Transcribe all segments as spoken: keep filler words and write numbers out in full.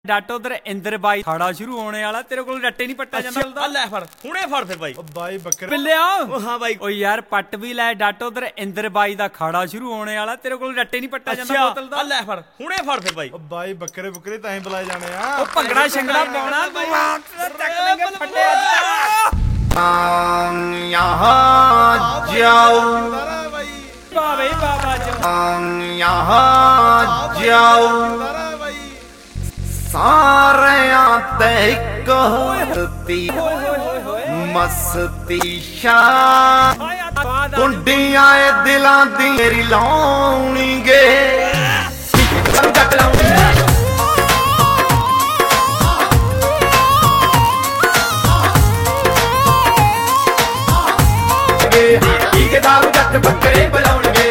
ਡੱਟ ਉਧਰ ਇੰਦਰ ਬਾਈ ਖਾੜਾ ਸ਼ੁਰੂ ਹੋਣੇ ਵਾਲਾ ਤੇਰੇ ਕੋਲ ਰੱਟੇ ਨਹੀਂ ਪੱਟਿਆ ਜਾਂਦਾ। ਆ ਲੈ ਫੜ ਹੁਣੇ ਫੜ ਫਿਰ ਬਾਈ। ਓ ਬਾਈ ਬੱਕਰੇ ਬਿੱਲਿਆ ਓ ਹਾਂ ਬਾਈ। ਓ ਯਾਰ ਪੱਟ ਵੀ ਲੈ ਡੱਟ ਉਧਰ ਇੰਦਰ ਬਾਈ ਦਾ ਖਾੜਾ ਸ਼ੁਰੂ ਹੋਣੇ ਵਾਲਾ ਤੇਰੇ ਕੋਲ ਰੱਟੇ ਨਹੀਂ ਪੱਟਿਆ ਜਾਂਦਾ ਬੋਤਲ ਦਾ। ਆ ਲੈ ਫੜ ਹੁਣੇ ਫੜ ਫਿਰ ਬਾਈ। ਓ ਬਾਈ ਬੱਕਰੇ ਬੱਕਰੇ ਤਾਂ ਹੀ ਬੁਲਾਏ ਜਾਣੇ ਆ। ਓ ਭੰਗੜਾ ਸ਼ੰਗੜਾ ਪਾਉਣਾ ਤੂੰ ਆ ਚੱਕ ਲੈਂਗੇ ਫੱਟੇ ਅੱਜ यहाँ जाओ ਵਾਹ ਬਈ ਵਾਹ ਬਾਜੋ यहाँ जाओ सारियां ते इक होती मस्ती शान कुंडियां दिलां दी मेरी लाउनी गे जट लाउनी दारू जट बकरे बुलाउणगे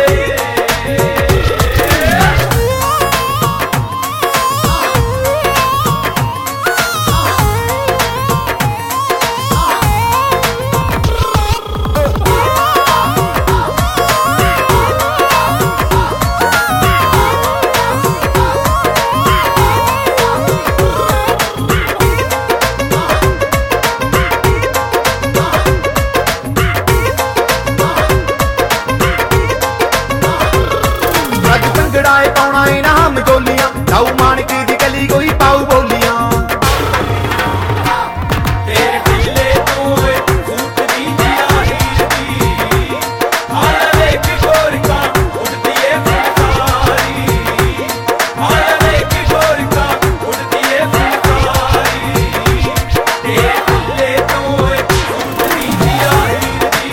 पाउना इनाम गोलियां लाऊ माणक दी गली कोई पाऊ बोलियां तेरे ढीले तोए सूट दी हीर दी आला देख गोरका उड़ती है फुलकारी आला देख गोरका उड़ती है फुलकारी तेरे ढीले तोए सूट दी हीर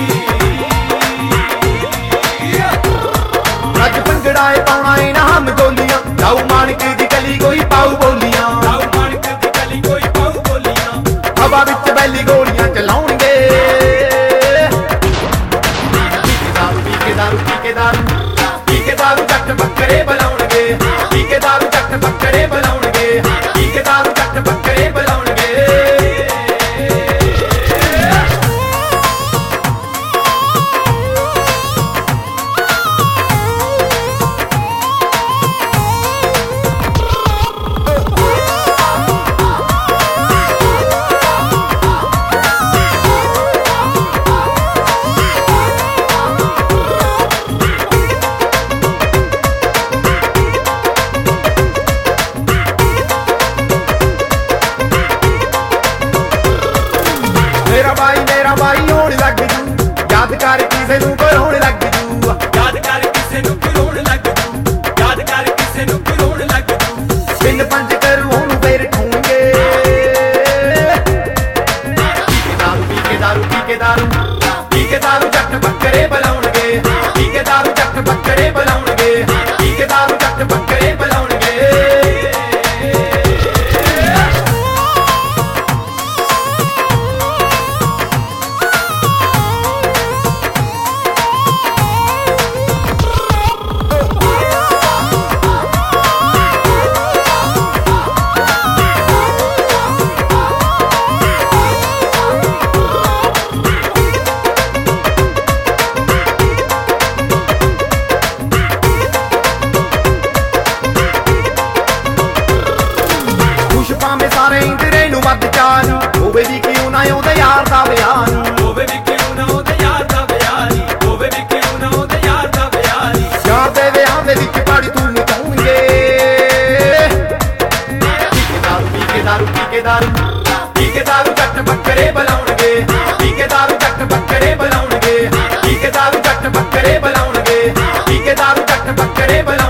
दी रज भंगड़ाए पाउना इनाम गोलियां लाऊ माणक दी गली कोई पाऊ बोलियां लाऊ माणक दी गली कोई पाऊ बोलियां हवा विच बैली गोलियां चलाउणगे दारू पी के दारू पी के दारू पी के दारू जट बकरे बुलाउणगे पी के दारू जट बकरे बुलाउणगे पी के दारू जट बकरे बुलाउणगे मेरा भाई मेरा भाई होने लग जू याद कर किसे नू कोई होने लग जू याद कर किसे नू कोई होने लग जू याद कर किसे नू कोई होने लग जू बिन पंज करू ओनू फेर ठूंगे दारू पी के दारू पी के दारू पी के दारू जट बकरे बुलाउणगे पी के दारू जट बकरे बुलाउणगे पी के दारू जट बकरे बुलाउणगे ਭਾਵੇਂ ਸਾਰੇ ਇੰਦਰੇ ਨੂੰ ਵੱਧ ਚਾਹ ਹੋਵੇ ਵੀ ਕਿਉਂ ਨਾ ਉਹਦੇ ਯਾਰ ਦਾ ਵਿਆਹ ਹੋਵੇ ਵੀ ਕਿਉਂ ਨਾ ਉਹਦੇ ਯਾਰ ਦਾ ਵਿਆਹ ਹੋਵੇ ਵੀ ਕਿਉਂ ਨਾ ਉਹਦੇ ਯਾਰ ਦਾ ਵਿਆਹ ਯਾਰ ਦੇ ਵਿਆਹ ਦੇ ਵਿੱਚ ਪਾੜੀ ਤੂੰ ਮਚਾਉਣਗੇ दारू पी के दारू पी के दारू पी के दारू जट बकरे बुलाउणगे पी के दारू जट बकरे बुलाउणगे पी के दारू जट बकरे बुलाउणगे पी के दारू जट बकरे बुलाउणगे